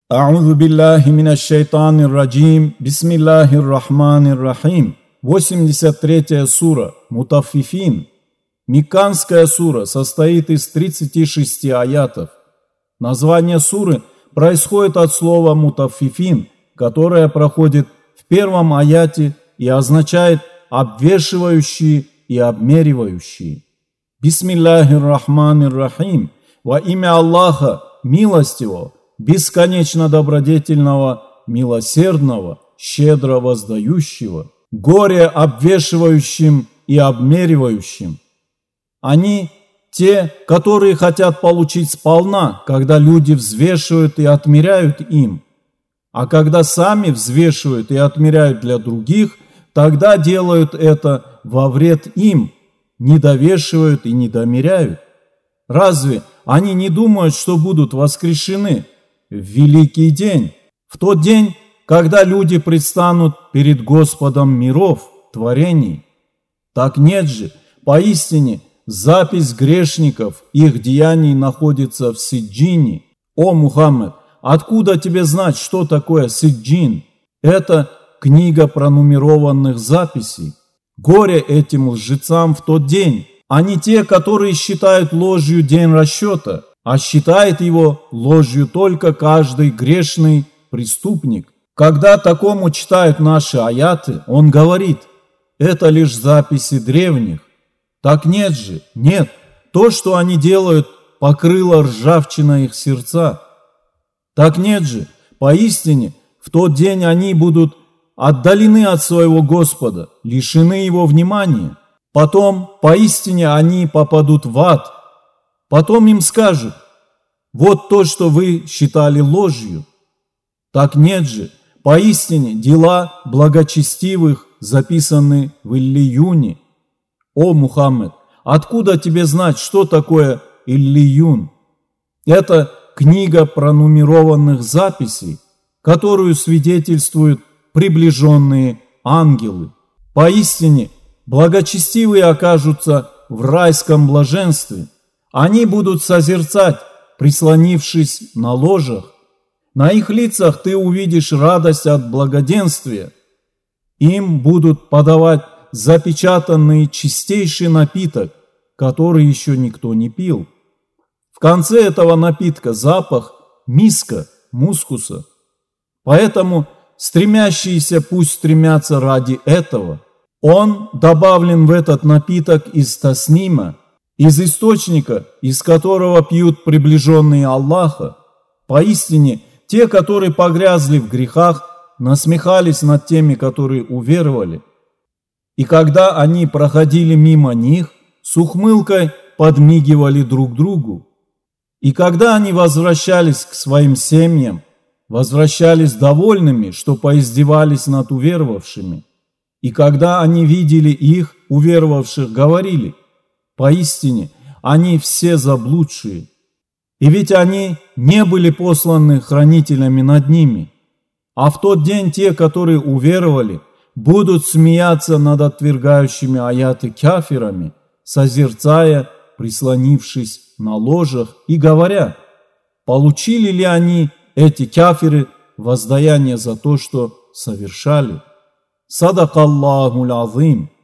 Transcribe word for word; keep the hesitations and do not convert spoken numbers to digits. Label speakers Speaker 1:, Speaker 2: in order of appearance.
Speaker 1: А'удзу биллахи минаш шайтанир раджим. Бисмиллахир рахманир рахим. восемьдесят третья сура Мутаффифин. Мекканская сура состоит из тридцати шести аятов. Название суры происходит от слова «мутаффифин», которое проходит в первом аяте и означает «обвешивающие и обмеривающие». Бисмиллахир рахманир рахим. Во имя Аллаха, милостивого, бесконечно добродетельного, милосердного, щедро воздающего, горе обвешивающим и обмеривающим. Они те, которые хотят получить сполна, когда люди взвешивают и отмеряют им. А когда сами взвешивают и отмеряют для других, тогда делают это во вред им, недовешивают и недомеряют. Разве они не думают, что будут воскрешены в великий день, в тот день, когда люди предстанут перед Господом миров, творений? Так нет же, поистине, запись грешников, их деяний находится в Сиджине. О, Мухаммед, откуда тебе знать, что такое Сиджин? Это книга пронумерованных записей. Горе этим лжецам в тот день. Они те, которые считают ложью день расчета, а считает его ложью только каждый грешный преступник. Когда такому читают наши аяты, он говорит: это лишь записи древних. Так нет же, нет. То, что они делают, покрыло ржавчина их сердца. Так нет же, поистине, в тот день они будут отдалены от своего Господа, лишены его внимания. Потом, поистине, они попадут в ад. Потом им скажут: вот то, что вы считали ложью. Так нет же, поистине, дела благочестивых записаны в Иллиюне. О, Мухаммед, откуда тебе знать, что такое Иллиюн? Это книга пронумерованных записей, которую свидетельствуют приближенные ангелы. Поистине, благочестивые окажутся в райском блаженстве. Они будут созерцать, прислонившись на ложах. На их лицах ты увидишь радость от благоденствия. Им будут подавать запечатанный чистейший напиток, который еще никто не пил. В конце этого напитка запах миска, мускуса. Поэтому стремящиеся пусть стремятся ради этого. Он добавлен в этот напиток из таснима, из источника, из которого пьют приближенные Аллаха. Поистине, те, которые погрязли в грехах, насмехались над теми, которые уверовали. И когда они проходили мимо них, с ухмылкой подмигивали друг другу. И когда они возвращались к своим семьям, возвращались довольными, что поиздевались над уверовавшими. И когда они видели их, уверовавших, говорили: поистине, они все заблудшие. И ведь они не были посланы хранителями над ними. А в тот день те, которые уверовали, будут смеяться над отвергающими аяты кафирами, созерцая, прислонившись на ложах, и говоря: получили ли они, эти кафиры, воздаяние за то, что совершали? Садакаллахул азим.